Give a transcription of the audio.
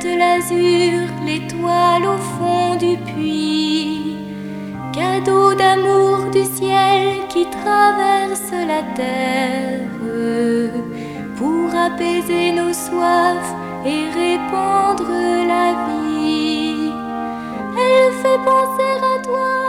de l'azur, l'étoile au fond du puits, cadeau d'amour du ciel qui traverse la terre pour apaiser nos soifs et répandre la vie. Elle fait penser à toi.